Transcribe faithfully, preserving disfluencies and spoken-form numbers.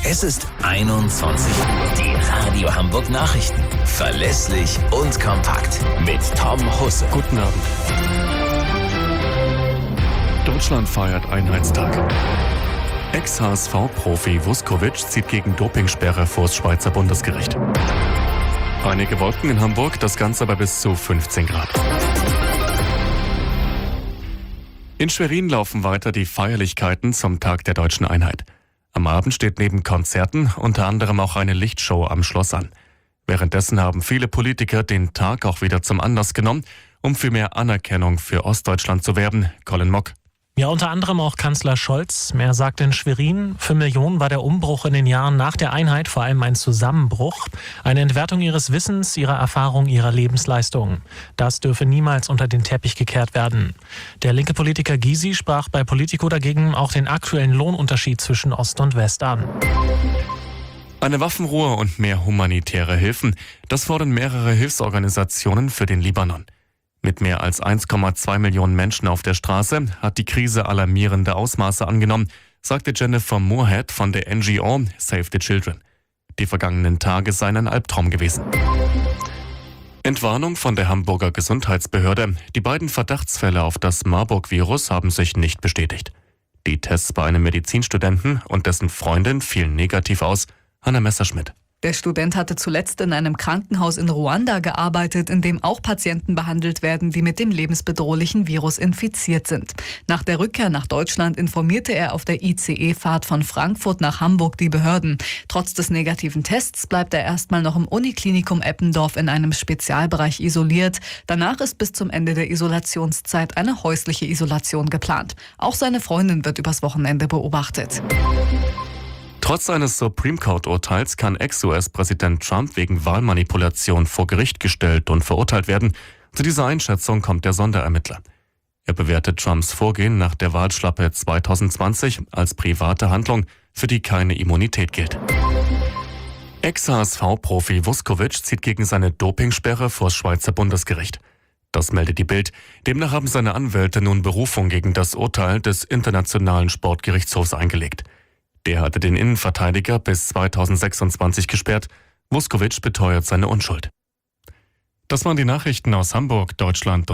Es ist einundzwanzig Uhr. Die Radio Hamburg Nachrichten. Verlässlich und kompakt. Mit Tom Husse. Guten Abend. Deutschland feiert Einheitstag. Ex-H S V-Profi Vuskovic zieht gegen Dopingsperre vors Schweizer Bundesgericht. Einige Wolken in Hamburg, das Ganze bei bis zu fünfzehn Grad. In Schwerin laufen weiter die Feierlichkeiten zum Tag der deutschen Einheit. Am Abend steht neben Konzerten unter anderem auch eine Lichtshow am Schloss an. Währenddessen haben viele Politiker den Tag auch wieder zum Anlass genommen, um für mehr Anerkennung für Ostdeutschland zu werben. Colin Mock. Ja, unter anderem auch Kanzler Scholz. Er sagt in Schwerin, für Millionen war der Umbruch in den Jahren nach der Einheit vor allem ein Zusammenbruch, eine Entwertung ihres Wissens, ihrer Erfahrung, ihrer Lebensleistungen. Das dürfe niemals unter den Teppich gekehrt werden. Der linke Politiker Gysi sprach bei Politico dagegen auch den aktuellen Lohnunterschied zwischen Ost und West an. Eine Waffenruhe und mehr humanitäre Hilfen, das fordern mehrere Hilfsorganisationen für den Libanon. Mit mehr als eins Komma zwei Millionen Menschen auf der Straße hat die Krise alarmierende Ausmaße angenommen, sagte Jennifer Moorhead von der N G O Save the Children. Die vergangenen Tage seien ein Albtraum gewesen. Entwarnung von der Hamburger Gesundheitsbehörde. Die beiden Verdachtsfälle auf das Marburg-Virus haben sich nicht bestätigt. Die Tests bei einem Medizinstudenten und dessen Freundin fielen negativ aus. Hanna Messerschmidt. Der Student hatte zuletzt in einem Krankenhaus in Ruanda gearbeitet, in dem auch Patienten behandelt werden, die mit dem lebensbedrohlichen Virus infiziert sind. Nach der Rückkehr nach Deutschland informierte er auf der I C E-Fahrt von Frankfurt nach Hamburg die Behörden. Trotz des negativen Tests bleibt er erstmal noch im Uniklinikum Eppendorf in einem Spezialbereich isoliert. Danach ist bis zum Ende der Isolationszeit eine häusliche Isolation geplant. Auch seine Freundin wird übers Wochenende beobachtet. Trotz eines Supreme Court-Urteils kann Ex-U S-Präsident Trump wegen Wahlmanipulation vor Gericht gestellt und verurteilt werden. Zu dieser Einschätzung kommt der Sonderermittler. Er bewertet Trumps Vorgehen nach der Wahlschlappe zwanzig zwanzig als private Handlung, für die keine Immunität gilt. Ex-H S V-Profi Vuskovic zieht gegen seine Dopingsperre vors Schweizer Bundesgericht. Das meldet die Bild. Demnach haben seine Anwälte nun Berufung gegen das Urteil des Internationalen Sportgerichtshofs eingelegt. Der hatte den Innenverteidiger bis zweitausendsechsundzwanzig gesperrt. Vuskovic beteuert seine Unschuld. Das waren die Nachrichten aus Hamburg, Deutschland.